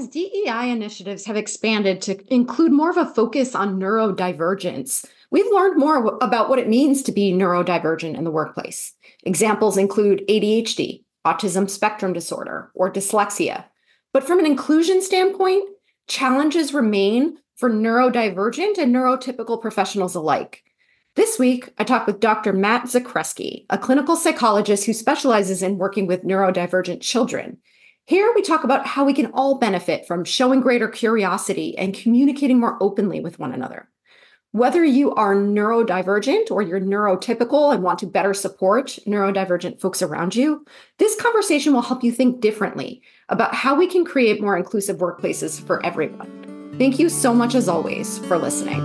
As DEI initiatives have expanded to include more of a focus on neurodivergence, we've learned more about what it means to be neurodivergent in the workplace. Examples include ADHD, autism spectrum disorder, or dyslexia. But from an inclusion standpoint, challenges remain for neurodivergent and neurotypical professionals alike. This week, I talked with Dr. Matt Zakrzewski, a clinical psychologist who specializes in working with neurodivergent children. Here, we talk about how we can all benefit from showing greater curiosity and communicating more openly with one another. Whether you are neurodivergent or you're neurotypical and want to better support neurodivergent folks around you, this conversation will help you think differently about how we can create more inclusive workplaces for everyone. Thank you so much, as always, for listening.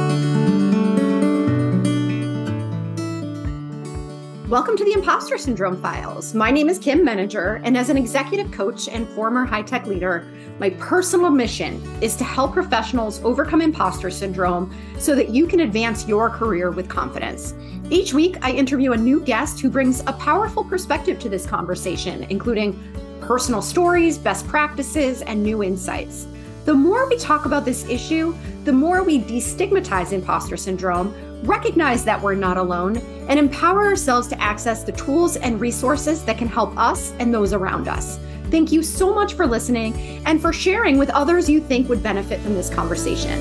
Welcome to the Imposter Syndrome Files. My name is Kim Menninger, and as an executive coach and former high-tech leader, my personal mission is to help professionals overcome imposter syndrome so that you can advance your career with confidence. Each week, I interview a new guest who brings a powerful perspective to this conversation, including personal stories, best practices, and new insights. The more we talk about this issue, the more we destigmatize imposter syndrome, recognize that we're not alone, and empower ourselves to access the tools and resources that can help us and those around us. Thank you so much for listening and for sharing with others you think would benefit from this conversation.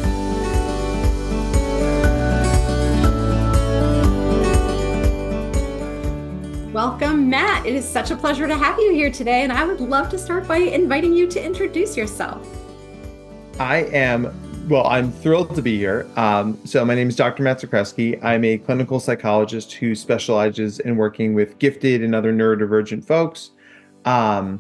Welcome, Matt. It is such a pleasure to have you here today, and I would love to start by inviting you to introduce yourself. I'm thrilled to be here. So my name is Dr. Matt Zakrzewski. I'm a clinical psychologist who specializes in working with gifted and other neurodivergent folks. I've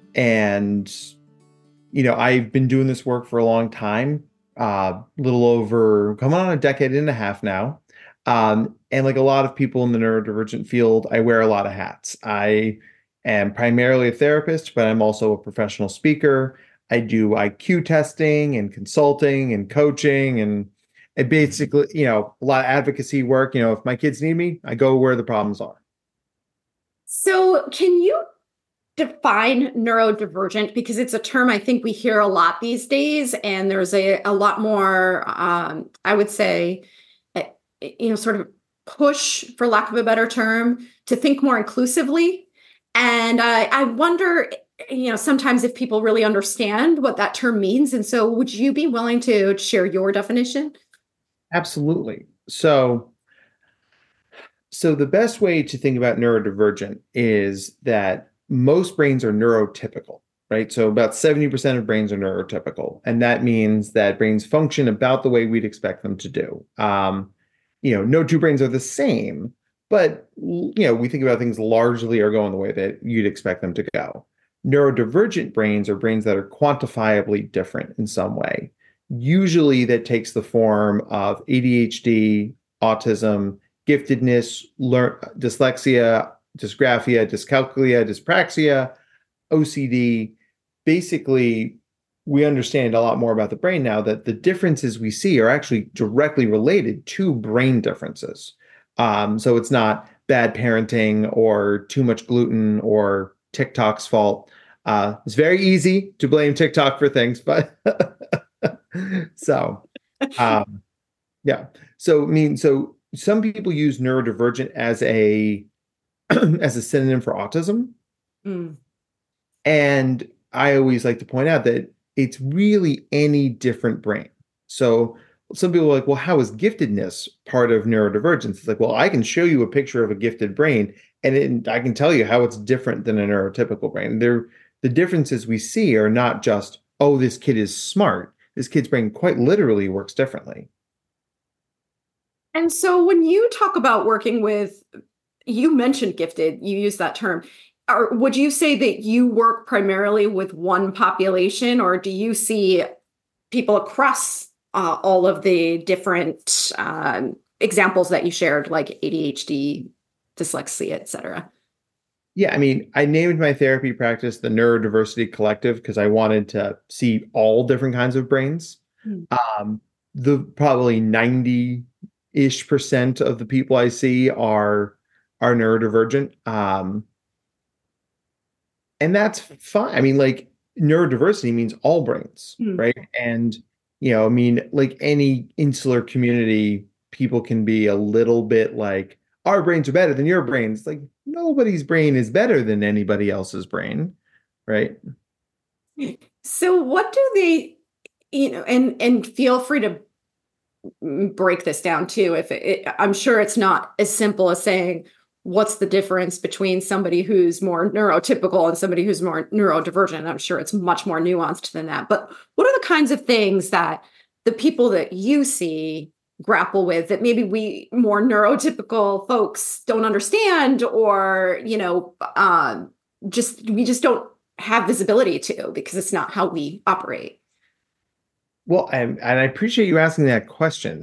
been doing this work for a long time, little over coming on a decade and a half now. And like a lot of people in the neurodivergent field, I wear a lot of hats. I am primarily a therapist, but I'm also a professional speaker. I do IQ testing and consulting and coaching and basically, a lot of advocacy work. If my kids need me, I go where the problems are. So can you define neurodivergent? Because it's a term I think we hear a lot these days, and there's a lot more, I would say, sort of push, for lack of a better term, to think more inclusively. And I wonder, sometimes if people really understand what that term means. And so would you be willing to share your definition? Absolutely. So the best way to think about neurodivergent is that most brains are neurotypical, right? So about 70% of brains are neurotypical. And that means that brains function about the way we'd expect them to do. No two brains are the same, but, we think about things largely are going the way that you'd expect them to go. Neurodivergent brains are brains that are quantifiably different in some way. Usually that takes the form of ADHD, autism, giftedness, dyslexia, dysgraphia, dyscalculia, dyspraxia, OCD. Basically, we understand a lot more about the brain now that the differences we see are actually directly related to brain differences. So it's not bad parenting or too much gluten or TikTok's fault. It's very easy to blame TikTok for things, but yeah. So some people use neurodivergent as a synonym for autism. Mm. And I always like to point out that it's really any different brain. So some people are like, well, how is giftedness part of neurodivergence? It's like, well, I can show you a picture of a gifted brain and I can tell you how it's different than a neurotypical brain. The differences we see are not just, oh, this kid is smart. This kid's brain quite literally works differently. And so when you talk about working with, you mentioned gifted, you use that term. Or would you say that you work primarily with one population, or do you see people across all of the different examples that you shared, like ADHD, dyslexia, et cetera? Yeah, I named my therapy practice the Neurodiversity Collective because I wanted to see all different kinds of brains. The probably 90-ish% of the people I see are neurodivergent. And that's fine. neurodiversity means all brains, Mm. right? And, I mean, like any insular community, people can be a little bit like, our brains are better than your brains. Like nobody's brain is better than anybody else's brain, right? So what do they, and feel free to break this down too. I'm sure it's not as simple as saying, what's the difference between somebody who's more neurotypical and somebody who's more neurodivergent? I'm sure it's much more nuanced than that. But what are the kinds of things that the people that you see grapple with that maybe we more neurotypical folks don't understand, or, we just don't have visibility to because it's not how we operate? Well, and I appreciate you asking that question.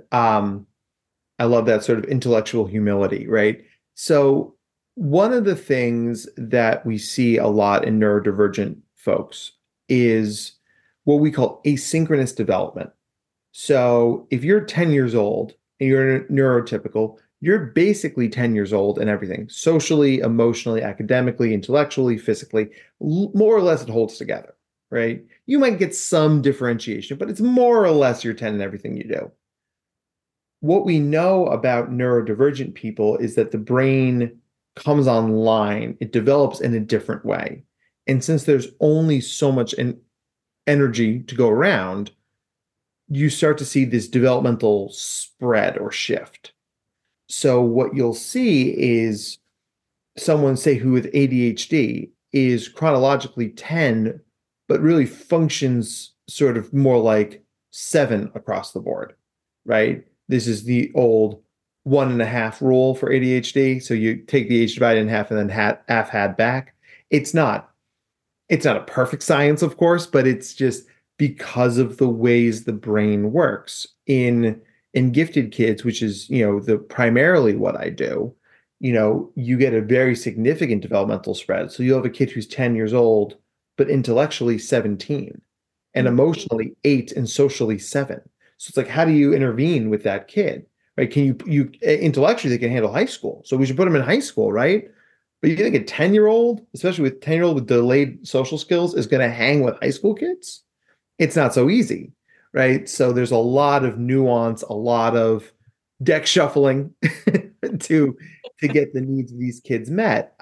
I love that sort of intellectual humility, right? So one of the things that we see a lot in neurodivergent folks is what we call asynchronous development. So if you're 10 years old and you're neurotypical, you're basically 10 years old and everything, socially, emotionally, academically, intellectually, physically, more or less it holds together, right? You might get some differentiation, but it's more or less you're 10 in everything you do. What we know about neurodivergent people is that the brain comes online, it develops in a different way. And since there's only so much energy to go around, you start to see this developmental spread or shift. So what you'll see is someone, say, who with ADHD is chronologically 10, but really functions sort of more like 7 across the board, right? This is the old 1.5 rule for ADHD. So you take the age divided in half and then half had back. It's not a perfect science, of course, but it's just because of the ways the brain works in gifted kids, which is, the primarily what I do, you get a very significant developmental spread. So you'll have a kid who's 10 years old, but intellectually 17 and emotionally 8 and socially 7. So it's like, how do you intervene with that kid? Right? Can you intellectually they can handle high school. So we should put them in high school, right? But you think a 10-year-old, especially with 10-year-old with delayed social skills, is going to hang with high school kids? It's not so easy, right? So there's a lot of nuance, a lot of deck shuffling to get the needs of these kids met.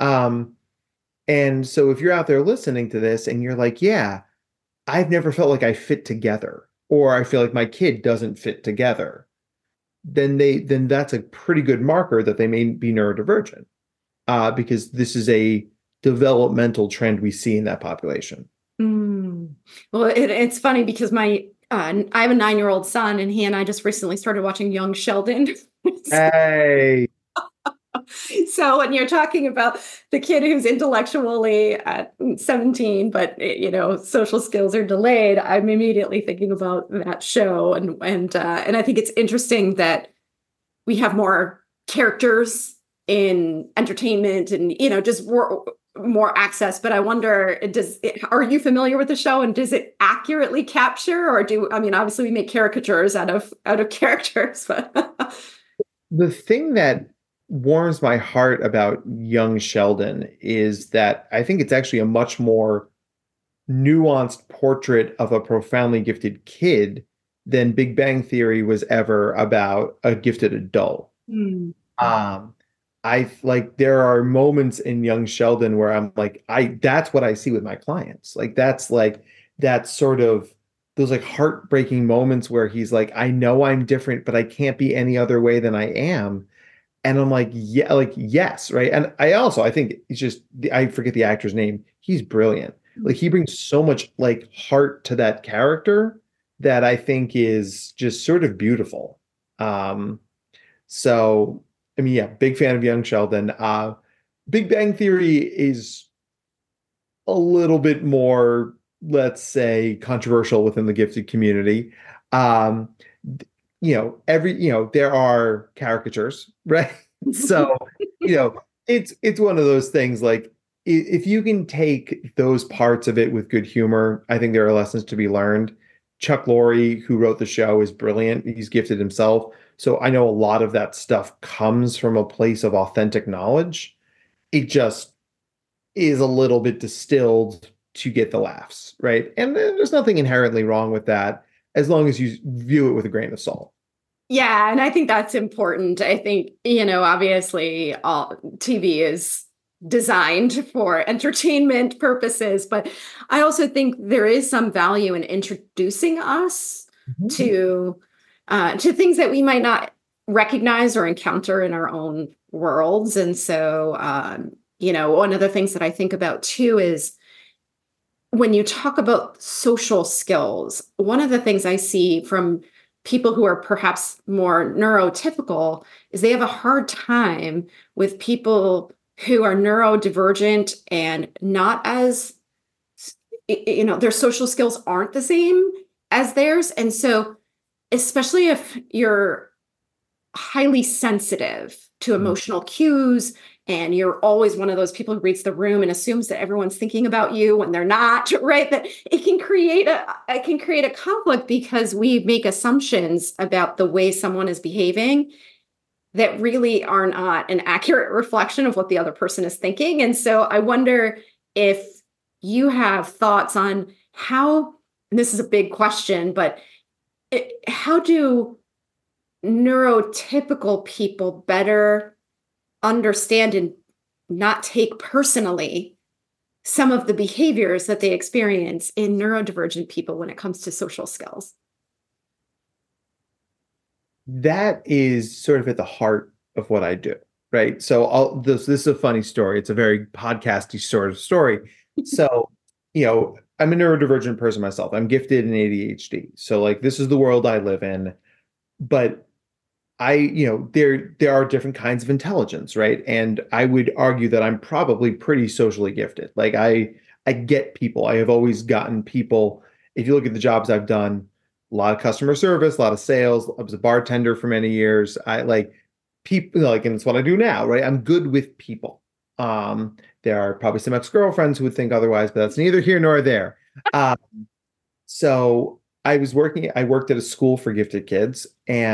And so if you're out there listening to this and you're like, yeah, I've never felt like I fit together, or I feel like my kid doesn't fit together, then that's a pretty good marker that they may be neurodivergent, because this is a developmental trend we see in that population. Mm. Well, it's funny because I have a 9-year-old son, and he and I just recently started watching Young Sheldon. Hey. So when you're talking about the kid who's intellectually at 17, but social skills are delayed, I'm immediately thinking about that show, and I think it's interesting that we have more characters in entertainment and just more access. But I wonder, are you familiar with the show, and does it accurately capture, or obviously we make caricatures out of characters, but The thing that warms my heart about Young Sheldon is that I think it's actually a much more nuanced portrait of a profoundly gifted kid than Big Bang Theory was ever about a gifted adult. Mm. Um, I like there are moments in Young Sheldon where I'm like, that's what I see with my clients. That's sort of those like heartbreaking moments where he's like, I know I'm different, but I can't be any other way than I am. And I'm like, yeah, like, yes, right. And I think it's just I forget the actor's name. He's brilliant. Like he brings so much like heart to that character that I think is just sort of beautiful. Um, so I mean, yeah, big fan of Young Sheldon. Big Bang Theory is a little bit more, let's say, controversial within the gifted community. Um, there are caricatures, right? So, it's one of those things like if you can take those parts of it with good humor, I think there are lessons to be learned. Chuck Lorre, who wrote the show, is brilliant. He's gifted himself. So I know a lot of that stuff comes from a place of authentic knowledge. It just is a little bit distilled to get the laughs, right? And there's nothing inherently wrong with that as long as you view it with a grain of salt. Yeah, and I think that's important. I think, obviously all TV is designed for entertainment purposes, but I also think there is some value in introducing us Mhm. to things that we might not recognize or encounter in our own worlds. And so, one of the things that I think about too is when you talk about social skills, one of the things I see from people who are perhaps more neurotypical is they have a hard time with people who are neurodivergent and not as, their social skills aren't the same as theirs. And so, especially if you're highly sensitive to emotional cues and you're always one of those people who reads the room and assumes that everyone's thinking about you when they're not, right? That it can create a conflict because we make assumptions about the way someone is behaving that really are not an accurate reflection of what the other person is thinking. And so I wonder if you have thoughts on how, and this is a big question, but how do neurotypical people better understand and not take personally some of the behaviors that they experience in neurodivergent people when it comes to social skills? That is sort of at the heart of what I do, right? So this is a funny story. It's a very podcasty sort of story. So, I'm a neurodivergent person myself. I'm gifted in ADHD. So like this is the world I live in. But there are different kinds of intelligence, right? And I would argue that I'm probably pretty socially gifted. Like I get people. I have always gotten people. If you look at the jobs I've done, a lot of customer service, a lot of sales. I was a bartender for many years. I like people, like, and it's what I do now, right? I'm good with people. There are probably some ex-girlfriends who would think otherwise, but that's neither here nor there. Um, so I worked at a school for gifted kids,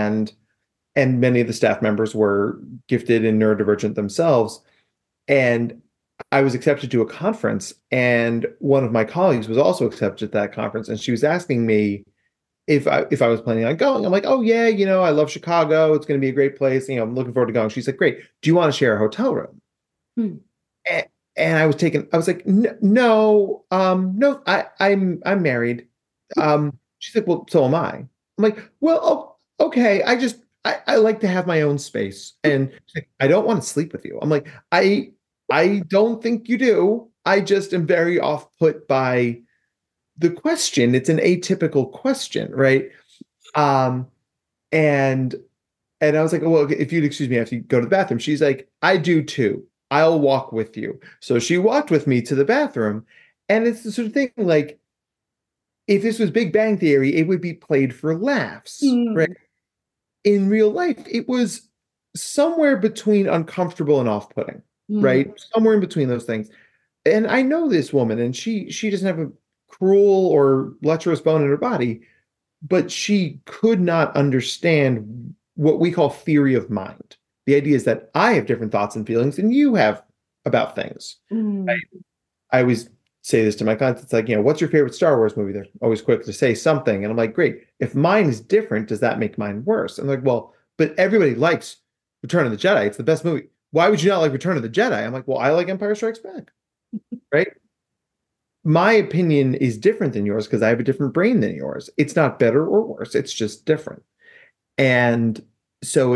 and many of the staff members were gifted and neurodivergent themselves. And I was accepted to a conference, and one of my colleagues was also accepted at that conference, and she was asking me if I was planning on going. I'm like, oh yeah, I love Chicago. It's going to be a great place. I'm looking forward to going. She's like, great. Do you want to share a hotel room? Hmm. And I was like, no, no, I'm married. She's like, well, so am I. I'm like, well, oh, okay. I like to have my own space. And she's like, I don't want to sleep with you. I'm like, I don't think you do. I just am very off put by the question. It's an atypical question, right? Um, and and I was like, well, if you'd excuse me, I have to go to the bathroom. She's like, I do too. I'll walk with you. So she walked with me to the bathroom. And it's the sort of thing like, if this was Big Bang Theory, it would be played for laughs, right? Mm. In real life, it was somewhere between uncomfortable and off-putting, Mm. right? Somewhere in between those things. And I know this woman, and she doesn't have a cruel or lecherous bone in her body, but she could not understand what we call theory of mind. The idea is that I have different thoughts and feelings than you have about things. Mm. I always say this to my clients. It's like, what's your favorite Star Wars movie? They're always quick to say something. And I'm like, great. If mine is different, does that make mine worse? And they're like, well, but everybody likes Return of the Jedi. It's the best movie. Why would you not like Return of the Jedi? I'm like, well, I like Empire Strikes Back, right? My opinion is different than yours because I have a different brain than yours. It's not better or worse. It's just different. And so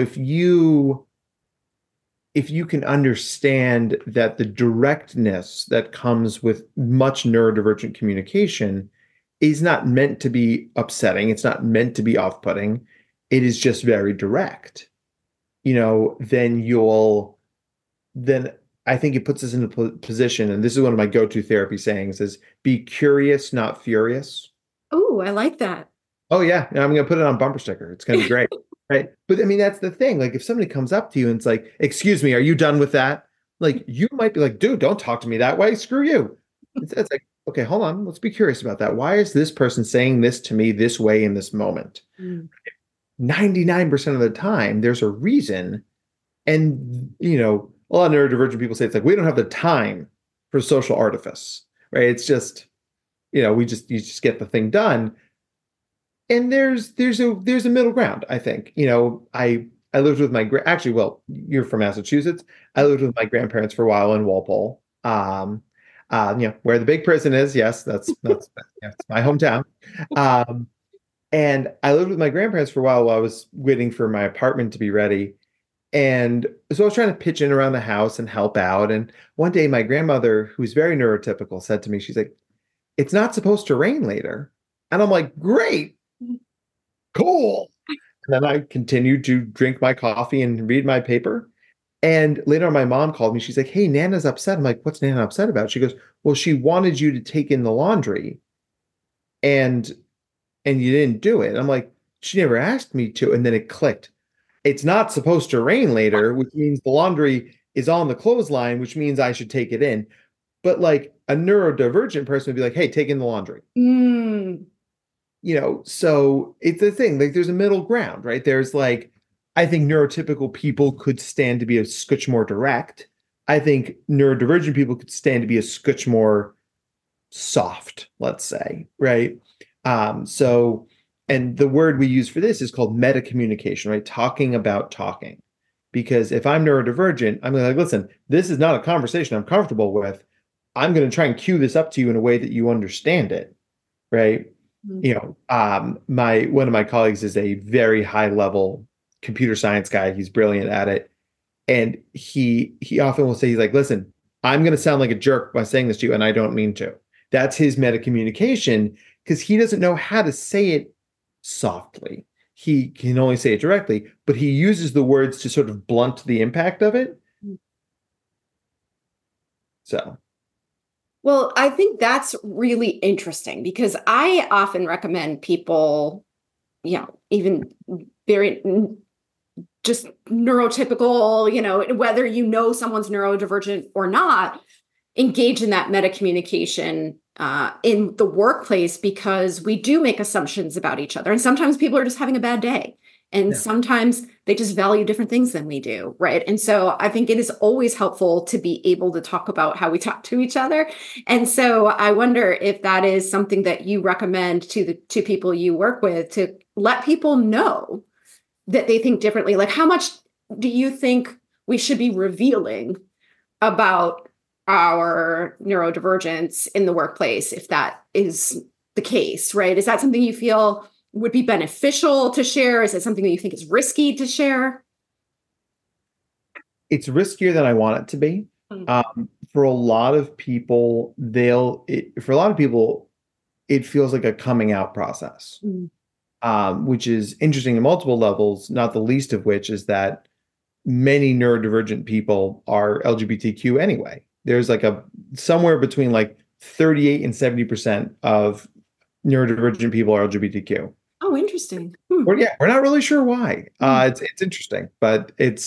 if you can understand that the directness that comes with much neurodivergent communication is not meant to be upsetting, it's not meant to be off-putting, it is just very direct, then I think it puts us in a position, and this is one of my go-to therapy sayings, is be curious, not furious. Oh, I like that. Oh yeah, and I'm gonna put it on bumper sticker. It's gonna be great, right? But I mean, that's the thing. Like, if somebody comes up to you and it's like, "Excuse me, are you done with that?" Like, you might be like, "Dude, don't talk to me that way. Screw you." It's like, okay, hold on. Let's be curious about that. Why is this person saying this to me this way in this moment? Mm. 99% of the time, there's a reason. And a lot of neurodivergent people say it's like we don't have the time for social artifice, right? It's just you just get the thing done. And there's a middle ground, I think. I lived with actually, well, you're from Massachusetts. I lived with my grandparents for a while in Walpole. Where the big prison is. Yes, that's yeah, it's my hometown. Um, and I lived with my grandparents for a while I was waiting for my apartment to be ready. And so I was trying to pitch in around the house and help out. And one day my grandmother, who's very neurotypical, said to me, she's like, "It's not supposed to rain later." And I'm like, "Great, cool." And then I continued to drink my coffee and read my paper. And later on, my mom called me. She's like, "Hey, Nana's upset." I'm like, "What's Nana upset about?" She goes, "Well, she wanted you to take in the laundry and you didn't do it." I'm like, "She never asked me to." And then it clicked. It's not supposed to rain later, which means the laundry is on the clothesline, which means I should take it in. But like a neurodivergent person would be like, "Hey, take in the laundry." Mm. So it's the thing, like there's a middle ground, right? There's like, I think neurotypical people could stand to be a scotch more direct. I think neurodivergent people could stand to be a scotch more soft, let's say, right? So, and the word we use for this is called meta communication, right? Talking about talking. Because if I'm neurodivergent, I'm like, listen, this is not a conversation I'm comfortable with. I'm going to try and cue this up to you in a way that you understand it, right? My one of my colleagues is a very high level computer science guy. He's brilliant at it. And he often will say, he's like, "Listen, I'm going to sound like a jerk by saying this to you, and I don't mean to." That's his meta communication because he doesn't know how to say it softly. He can only say it directly, but he uses the words to sort of blunt the impact of it. So, Well, I think that's really interesting because I often recommend people, even very just neurotypical, whether someone's neurodivergent or not, engage in that meta communication in the workplace because we do make assumptions about each other. And sometimes people are just having a bad day. And yeah. sometimes they just value different things than we do, right? And so I think it is always helpful to be able to talk about how we talk to each other. And so I wonder if that is something that you recommend to people you work with to let people know that they think differently. Like, how much do you think we should be revealing about our neurodivergence in the workplace, if that is the case, right? Is that something you feel would be beneficial to share? Is it something that you think is risky to share? It's riskier than I want it to be. For a lot of people, it feels like a coming out process, which is interesting in multiple levels, not the least of which is that many neurodivergent people are LGBTQ anyway. There's like somewhere between like 38 and 70% of neurodivergent people are LGBTQ. Oh, interesting. We're not really sure why. It's interesting, but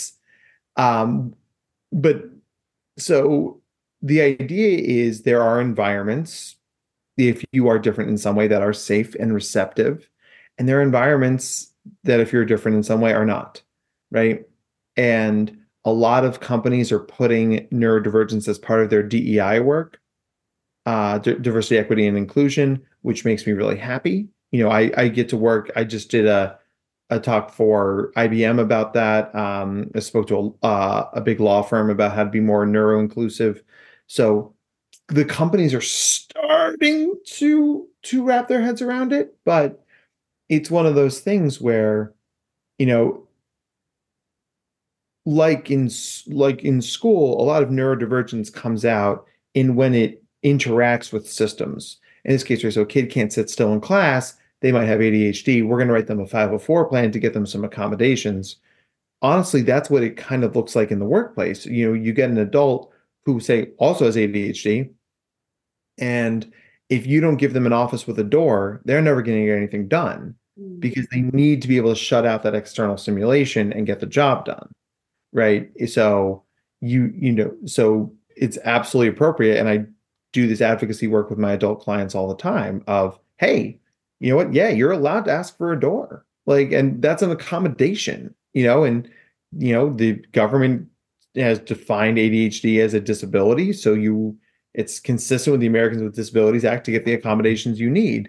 but so the idea is there are environments, if you are different in some way, that are safe and receptive, and there are environments that if you're different in some way are not, right? And a lot of companies are putting neurodivergence as part of their DEI work, diversity, equity, and inclusion, which makes me really happy. I get to work. I just did a talk for IBM about that. I spoke to a big law firm about how to be more neuro inclusive. So the companies are starting to wrap their heads around it, but it's one of those things where, like in school, a lot of neurodivergence comes out in when it interacts with systems. In this case, so a kid can't sit still in class, they might have ADHD. We're going to write them a 504 plan to get them some accommodations. Honestly, that's what it kind of looks like in the workplace. You get an adult who say also has ADHD, and if you don't give them an office with a door, they're never going to get anything done because they need to be able to shut out that external stimulation and get the job done. Right. So so it's absolutely appropriate. And I do this advocacy work with my adult clients all the time of, hey, you know what? Yeah, you're allowed to ask for a door. And that's an accommodation, and the government has defined ADHD as a disability. So It's consistent with the Americans with Disabilities Act to get the accommodations you need.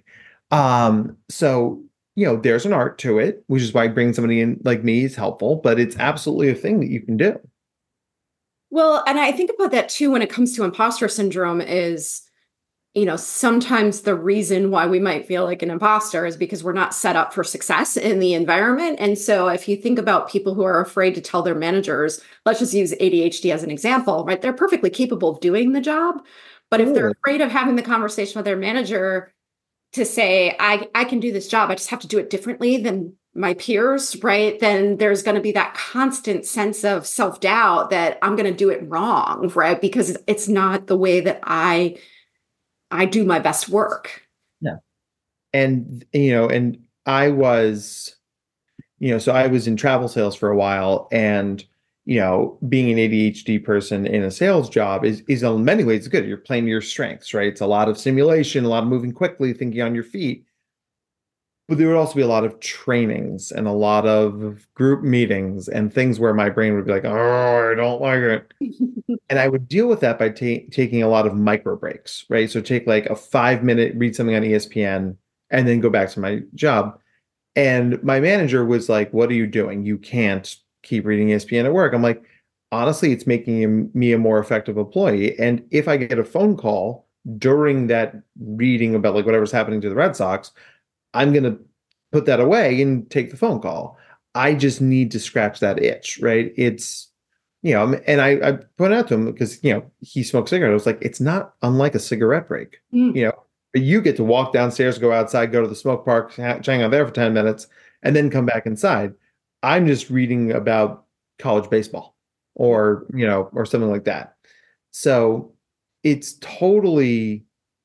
So, there's an art to it, which is why bringing somebody in like me is helpful, but it's absolutely a thing that you can do. Well, and I think about that too when it comes to imposter syndrome is, sometimes the reason why we might feel like an imposter is because we're not set up for success in the environment. And so if you think about people who are afraid to tell their managers, let's just use ADHD as an example, right? They're perfectly capable of doing the job. But if they're afraid of having the conversation with their manager to say, I can do this job, I just have to do it differently than my peers, right? Then there's going to be that constant sense of self-doubt that I'm going to do it wrong, right? Because it's not the way that I do my best work. Yeah. And I was, so I was in travel sales for a while, and being an ADHD person in a sales job is in many ways good. You're playing to your strengths, right? It's a lot of simulation, a lot of moving quickly, thinking on your feet. But there would also be a lot of trainings and a lot of group meetings and things where my brain would be like, oh, I don't like it. And I would deal with that by taking a lot of micro breaks, right? So take like a 5 minute, read something on ESPN, and then go back to my job. And my manager was like, what are you doing? You can't keep reading ESPN at work. I'm like, honestly, it's making me a more effective employee. And if I get a phone call during that reading about like whatever's happening to the Red Sox, I'm going to put that away and take the phone call. I just need to scratch that itch, right? It's, and I pointed out to him because, he smokes cigarettes. I was like, it's not unlike a cigarette break, but you get to walk downstairs, go outside, go to the smoke park, hang out there for 10 minutes, and then come back inside. I'm just reading about college baseball or something like that. So it's totally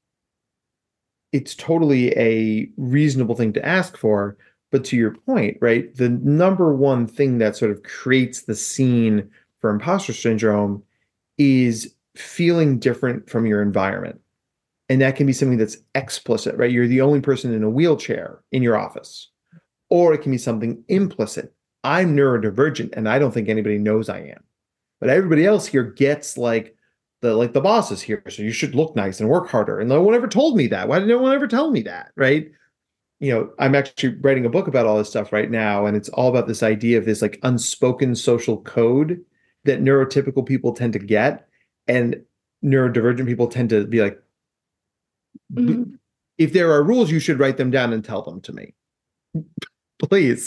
a reasonable thing to ask for. But to your point, right, the number one thing that sort of creates the scene for imposter syndrome is feeling different from your environment. And that can be something that's explicit, right? You're the only person in a wheelchair in your office. Or it can be something implicit. I'm neurodivergent and I don't think anybody knows I am. But everybody else here gets like the boss is here, so you should look nice and work harder. And no one ever told me that. Why did no one ever tell me that? Right. I'm actually writing a book about all this stuff right now. And it's all about this idea of this like unspoken social code that neurotypical people tend to get. And neurodivergent people tend to be like, if there are rules, you should write them down and tell them to me. Please.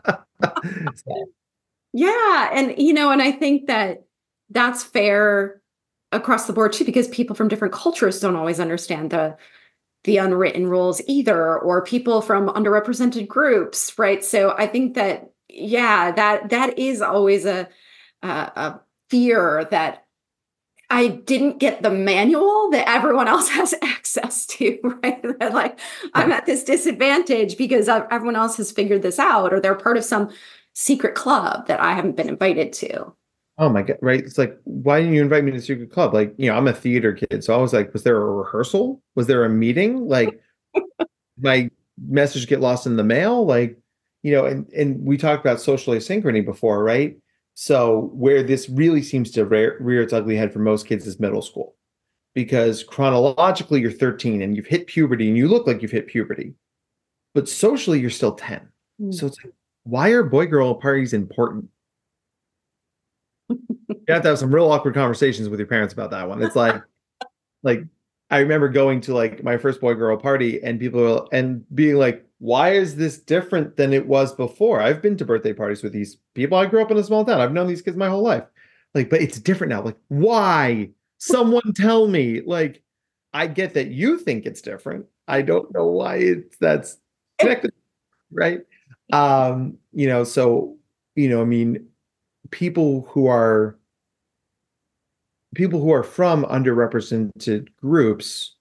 Yeah. And I think that that's fair across the board too, because people from different cultures don't always understand the unwritten rules either, or people from underrepresented groups, right? So I think that, yeah, that is always a fear that I didn't get the manual that everyone else has access to, right? That like I'm at this disadvantage because everyone else has figured this out, or they're part of some secret club that I haven't been invited to. Oh my God, right? It's like, why didn't you invite me to Secret Club? Like, I'm a theater kid. So I was like, was there a rehearsal? Was there a meeting? Like, my message get lost in the mail? Like, and we talked about social asynchrony before, right? So where this really seems to rear its ugly head for most kids is middle school. Because chronologically, you're 13 and you've hit puberty and you look like you've hit puberty. But socially, you're still 10. So it's like, why are boy-girl parties important? You have to have some real awkward conversations with your parents about that one. It's like I remember going to like my first boy girl party and and being like, why is this different than it was before? I've been to birthday parties with these people. I grew up in a small town. I've known these kids my whole life. Like, but it's different now. Like, why? Someone tell me. Like, I get that you think it's different. I don't know why that's connected, right? So, I mean, people who are from underrepresented groups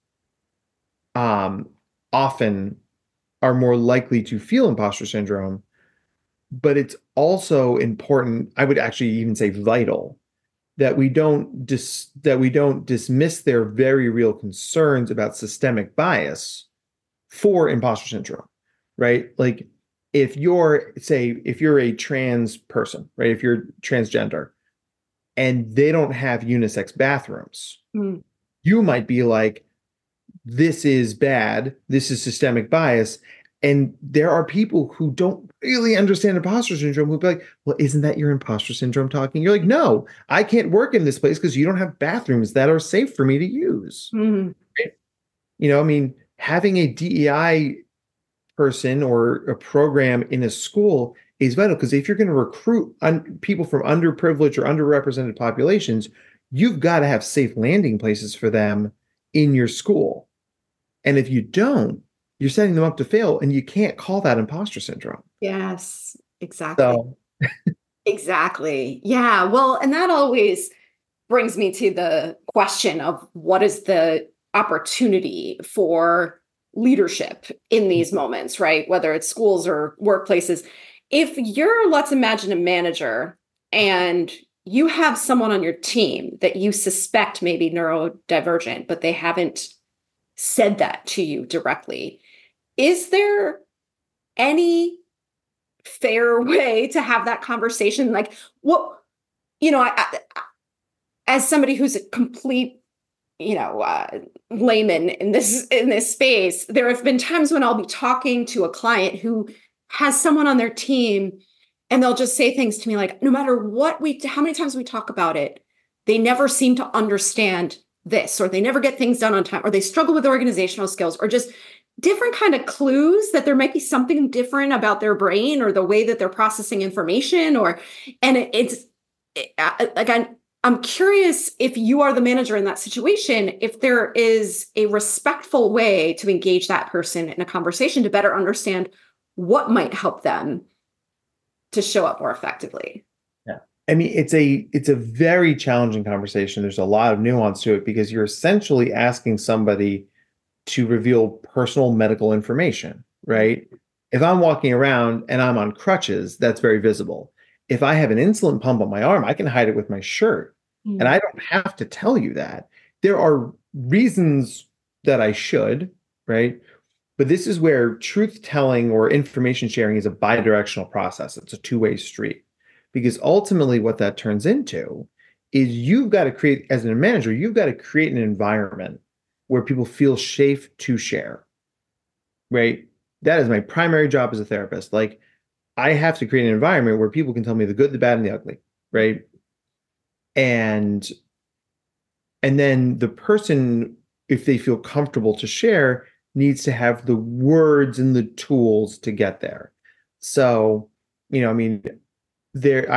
often are more likely to feel imposter syndrome, but it's also important, I would actually even say vital, that we don't dismiss their very real concerns about systemic bias for imposter syndrome, right? Like if you're a trans person, right? If you're transgender and they don't have unisex bathrooms, You might be like, this is bad, this is systemic bias. And there are people who don't really understand imposter syndrome who'll be like, well, isn't that your imposter syndrome talking? You're like, no, I can't work in this place because you don't have bathrooms that are safe for me to use. Mm, Right? I mean, having a DEI person or a program in a school is vital because if you're going to recruit people from underprivileged or underrepresented populations, you've got to have safe landing places for them in your school. And if you don't, you're setting them up to fail, and you can't call that imposter syndrome. yes, exactly. So, Exactly. Yeah. Well, and that always brings me to the question of what is the opportunity for leadership in these moments, right? Whether it's schools or workplaces. If you're, let's imagine, a manager and you have someone on your team that you suspect may be neurodivergent, but they haven't said that to you directly, is there any fair way to have that conversation? Like, what, as somebody who's a complete, layman in this space, there have been times when I'll be talking to a client who has someone on their team, and they'll just say things to me like, no matter how many times we talk about it, they never seem to understand this, or they never get things done on time, or they struggle with organizational skills, or just different kind of clues that there might be something different about their brain or the way that they're processing information. And like I'm curious, if you are the manager in that situation, if there is a respectful way to engage that person in a conversation to better understand what might help them to show up more effectively. yeah. I mean, it's a very challenging conversation. There's a lot of nuance to it because you're essentially asking somebody to reveal personal medical information, right? If I'm walking around and I'm on crutches, that's very visible. If I have an insulin pump on my arm, I can hide it with my shirt. And Mm. I don't have to tell you that. There are reasons that I should, right? But this is where truth telling or information sharing is a bidirectional process. It's a two-way street. Because ultimately, what that turns into is you've got to create, as a manager, you've got to create an environment where people feel safe to share, right? That is my primary job as a therapist. Like, I have to create an environment where people can tell me the good, the bad, and the ugly, right? And then the person, if they feel comfortable to share, needs to have the words and the tools to get there. So, I mean, there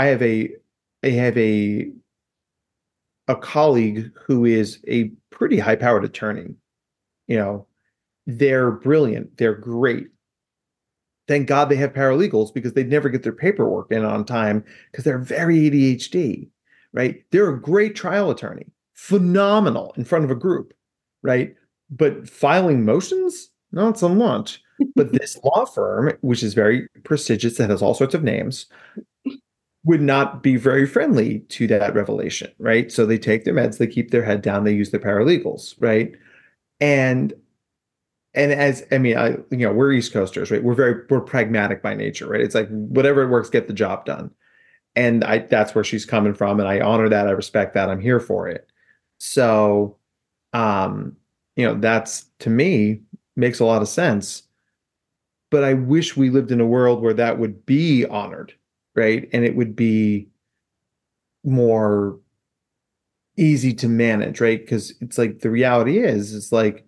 I have a colleague who is a pretty high-powered attorney. You know, they're brilliant, they're great. Thank God they have paralegals because they'd never get their paperwork in on time because they're very ADHD, right? They're a great trial attorney, phenomenal in front of a group, right? But filing motions, not so much. But this law firm, which is very prestigious, that has all sorts of names, would not be very friendly to that revelation, right? So they take their meds, they keep their head down, they use their paralegals, right? And as I mean, we're East Coasters, right? We're pragmatic by nature, right? It's like whatever it works, get the job done. And that's where she's coming from, and I honor that, I respect that, I'm here for it. So, that's to me makes a lot of sense. But I wish we lived in a world where that would be honored, right? And it would be more easy to manage, right? Because it's like the reality is, it's like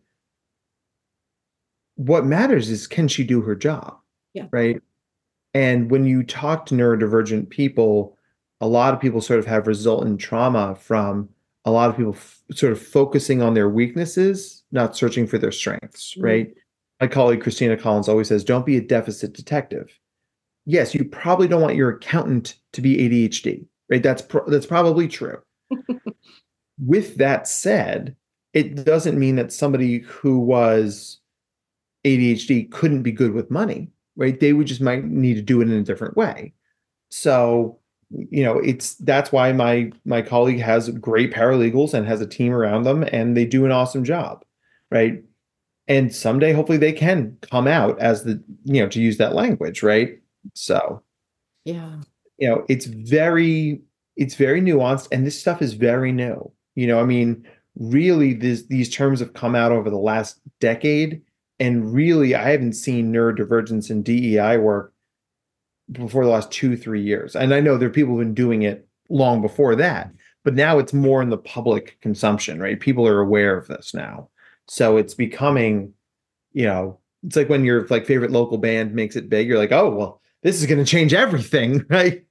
what matters is can she do her job, Yeah. right? And when you talk to neurodivergent people, a lot of people sort of have resultant trauma from a lot of people sort of focusing on their weaknesses, not searching for their strengths, Mm. right? My colleague Christina Collins always says, don't be a deficit detective. Yes, you probably don't want your accountant to be ADHD, right? That's probably true. With that said, it doesn't mean that somebody who was ADHD couldn't be good with money, right? They would just might need to do it in a different way. So, that's why my colleague has great paralegals and has a team around them, and they do an awesome job, right? And someday, hopefully, they can come out as to use that language, right? So, Yeah. it's very nuanced, and this stuff is very new. I mean, really these terms have come out over the last decade. And really, I haven't seen neurodivergence in DEI work before the last 2, 3 years. And I know there are people who've been doing it long before that, but now it's more in the public consumption, right? People are aware of this now. So it's becoming, it's like when your like favorite local band makes it big, you're like, oh, well, this is going to change everything, right?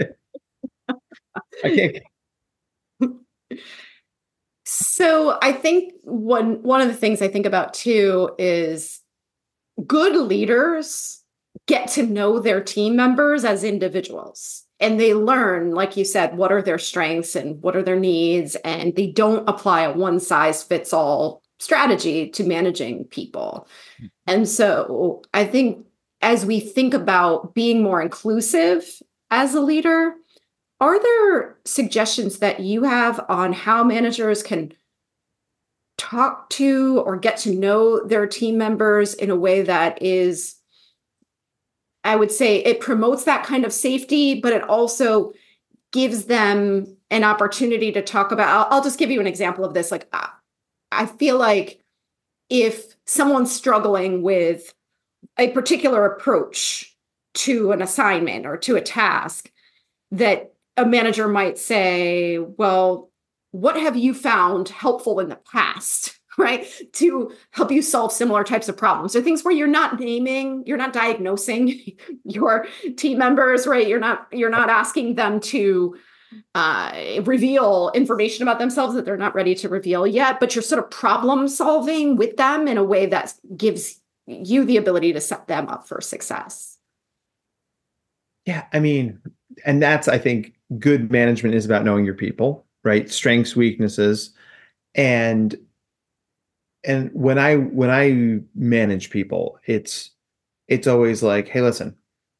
I can't. So I think one of the things I think about too is good leaders get to know their team members as individuals. And they learn, like you said, what are their strengths and what are their needs. And they don't apply a one size fits all strategy to managing people. And so I think as we think about being more inclusive as a leader, are there suggestions that you have on how managers can talk to or get to know their team members in a way that is, I would say, it promotes that kind of safety, but it also gives them an opportunity to talk about? I'll just give you an example of this. Like, I feel like if someone's struggling with a particular approach to an assignment or to a task, that a manager might say, well, what have you found helpful in the past, right? To help you solve similar types of problems. So things where you're not diagnosing your team members, right? You're not asking them to reveal information about themselves that they're not ready to reveal yet, but you're sort of problem solving with them in a way that gives you the ability to set them up for success. Yeah, I mean, and that's, I think, good management is about knowing your people, right? Strengths, weaknesses. And when I manage people, it's always like, hey, listen,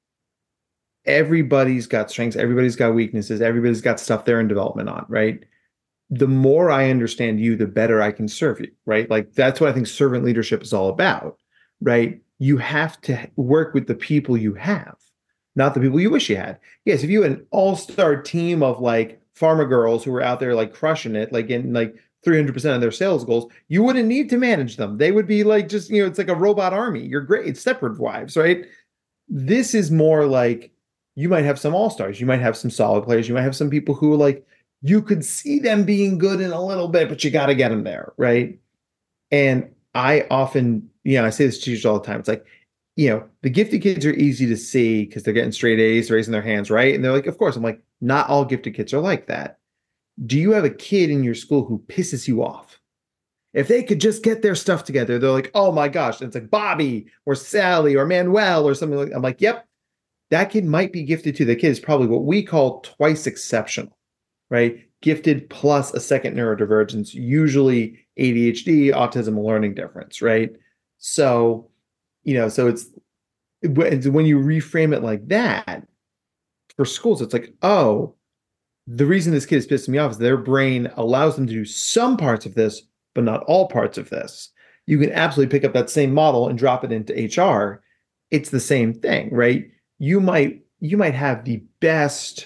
everybody's got strengths, everybody's got weaknesses, everybody's got stuff they're in development on, right? The more I understand you, the better I can serve you, right? Like that's what I think servant leadership is all about, right? You have to work with the people you have, not the people you wish you had. Yes, if you had an all-star team of like pharma girls who were out there like crushing it, like in like 300% of their sales goals, you wouldn't need to manage them. They would be like just, it's like a robot army. You're great. It's Stepford Wives, right? This is more like you might have some all-stars, you might have some solid players, you might have some people who like you could see them being good in a little bit, but you got to get them there, right? And I often, I say this to teachers all the time. It's like, the gifted kids are easy to see because they're getting straight A's, raising their hands, right? And they're like, of course. I'm like, not all gifted kids are like that. Do you have a kid in your school who pisses you off? If they could just get their stuff together, they're like, oh my gosh. And it's like Bobby or Sally or Manuel or something like that. I'm like, yep, that kid might be gifted too. The kid is probably what we call twice exceptional, right? Gifted plus a second neurodivergence, usually ADHD, autism, a learning difference, right? So, so it's when you reframe it like that for schools, it's like, oh, the reason this kid is pissing me off is their brain allows them to do some parts of this, but not all parts of this. You can absolutely pick up that same model and drop it into HR. It's the same thing, right? You might have the best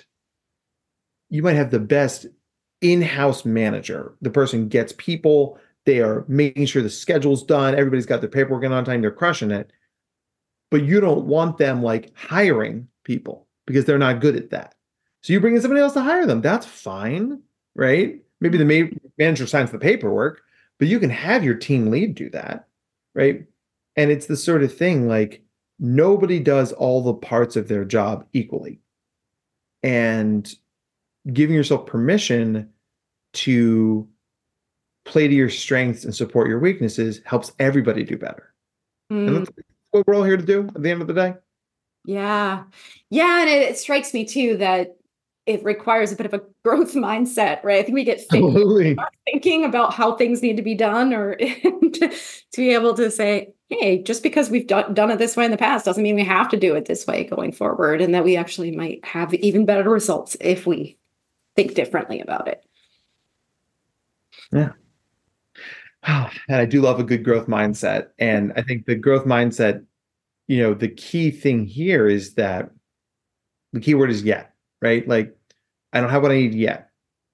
in-house manager. The person gets people, they are making sure the schedule's done, everybody's got their paperwork in on time, they're crushing it. But you don't want them like hiring people because they're not good at that. So you bring in somebody else to hire them. That's fine, right? Maybe the manager signs the paperwork, but you can have your team lead do that, right? And it's the sort of thing like nobody does all the parts of their job equally. And giving yourself permission to play to your strengths and support your weaknesses helps everybody do better. And that's what we're all here to do at the end of the day. Yeah. Yeah. And it strikes me too that it requires a bit of a growth mindset, right? I think we get thinking about how things need to be done, or to be able to say, hey, just because we've done it this way in the past doesn't mean we have to do it this way going forward, and that we actually might have even better results if we think differently about it. Yeah. And I do love a good growth mindset. And I think the growth mindset, the key thing here is that the key word is yet, right? Like, I don't have what I need yet.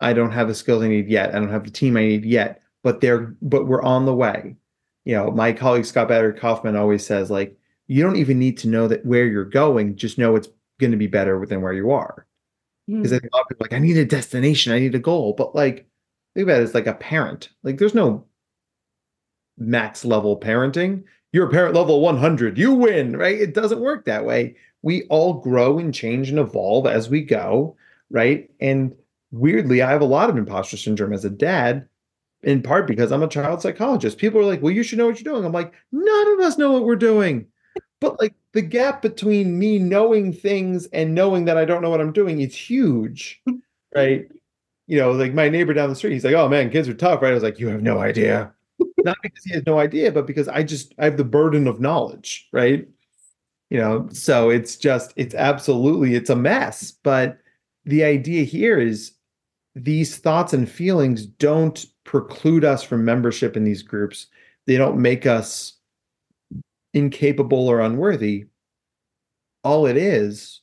I don't have the skills I need yet. I don't have the team I need yet, but we're on the way. My colleague Scott Bader Kaufman always says, like, you don't even need to know that where you're going, just know it's going to be better than where you are. Because I think a lot of people are like, I need a destination, I need a goal. But like, think about it as like a parent. Like, there's no max level parenting. You're a parent level 100, you win, right? It doesn't work that way. We all grow and change and evolve as we go, right? And weirdly, I have a lot of imposter syndrome as a dad, in part because I'm a child psychologist. People are like, well, you should know what you're doing. I'm like, none of us know what we're doing. But like, the gap between me knowing things and knowing that I don't know what I'm doing is huge, right? Like my neighbor down the street, he's like, oh man, kids are tough, right? I was like, you have no idea. Not because he has no idea, but because I have the burden of knowledge, right? So it's absolutely, it's a mess. But the idea here is these thoughts and feelings don't preclude us from membership in these groups. They don't make us incapable or unworthy. All it is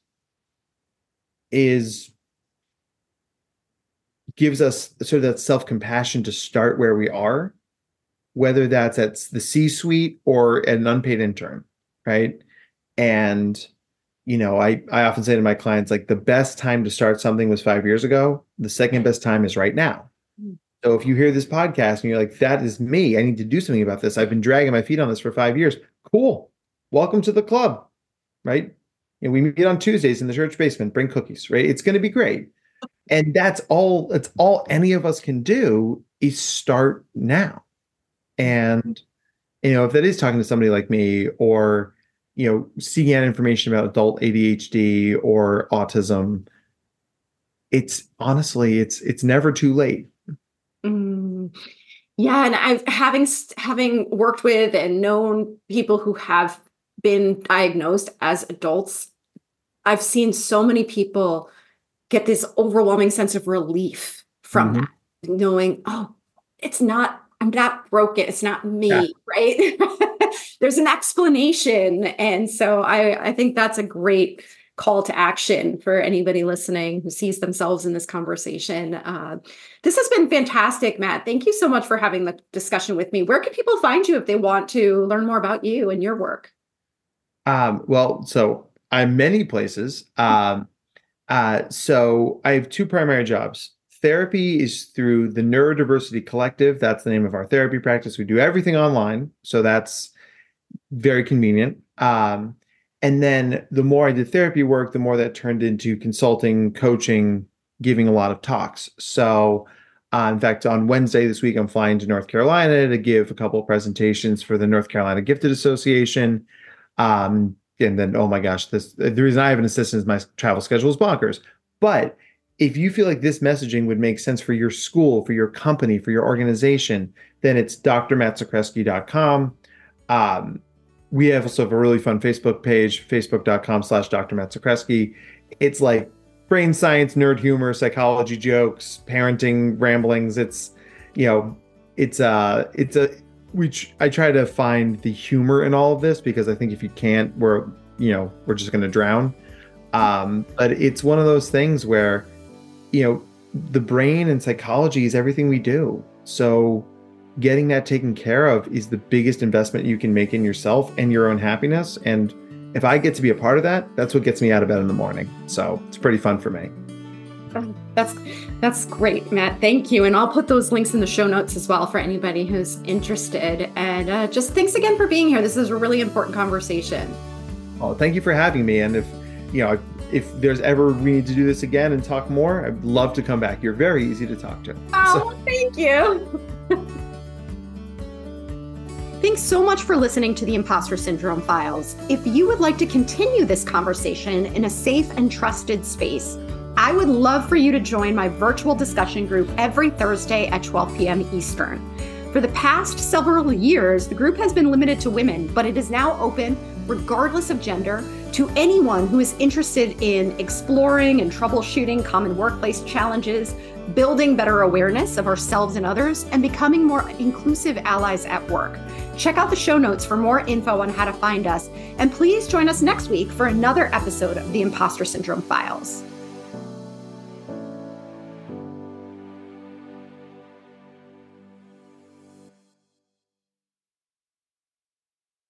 gives us sort of that self-compassion to start where we are, whether that's at the C-suite or an unpaid intern, right? And, I often say to my clients, like, the best time to start something was 5 years ago. The second best time is right now. So if you hear this podcast and you're like, that is me, I need to do something about this. I've been dragging my feet on this for 5 years. Cool. Welcome to the club, right? We meet on Tuesdays in the church basement, bring cookies, right? It's going to be great. And that's all any of us can do is start now. And, if that is talking to somebody like me, or, seeking out information about adult ADHD or autism, it's honestly, it's never too late. Yeah. And having worked with and known people who have been diagnosed as adults, I've seen so many people get this overwhelming sense of relief from that, knowing, oh, I'm not broken. It's not me, right? There's an explanation. And so I think that's a great call to action for anybody listening who sees themselves in this conversation. This has been fantastic, Matt. Thank you so much for having the discussion with me. Where can people find you if they want to learn more about you and your work? So I'm many places. So I have two primary jobs. Therapy is through the Neurodiversity Collective. That's the name of our therapy practice. We do everything online, so that's very convenient. And then the more I did therapy work, the more that turned into consulting, coaching, giving a lot of talks. So in fact, on Wednesday this week, I'm flying to North Carolina to give a couple of presentations for the North Carolina Gifted Association. And then, oh my gosh, the reason I have an assistant is my travel schedule is bonkers. But if you feel like this messaging would make sense for your school, for your company, for your organization, then it's drmattzakreski.com. We also have a really fun Facebook page, facebook.com/drmattzakreski. It's like brain science, nerd humor, psychology jokes, parenting ramblings. I try to find the humor in all of this, because I think if you can't, we're just going to drown. But it's one of those things where, the brain and psychology is everything we do. So getting that taken care of is the biggest investment you can make in yourself and your own happiness. And if I get to be a part of that, that's what gets me out of bed in the morning. So it's pretty fun for me. That's great, Matt. Thank you. And I'll put those links in the show notes as well for anybody who's interested. And just thanks again for being here. This is a really important conversation. Oh, thank you for having me. And if there's ever we need to do this again and talk more, I'd love to come back. You're very easy to talk to. Oh, thank you. Thanks so much for listening to the Imposter Syndrome Files. If you would like to continue this conversation in a safe and trusted space, I would love for you to join my virtual discussion group every Thursday at 12 p.m. Eastern. For the past several years, the group has been limited to women, but it is now open, regardless of gender, to anyone who is interested in exploring and troubleshooting common workplace challenges, building better awareness of ourselves and others, and becoming more inclusive allies at work. Check out the show notes for more info on how to find us, and please join us next week for another episode of the Imposter Syndrome Files.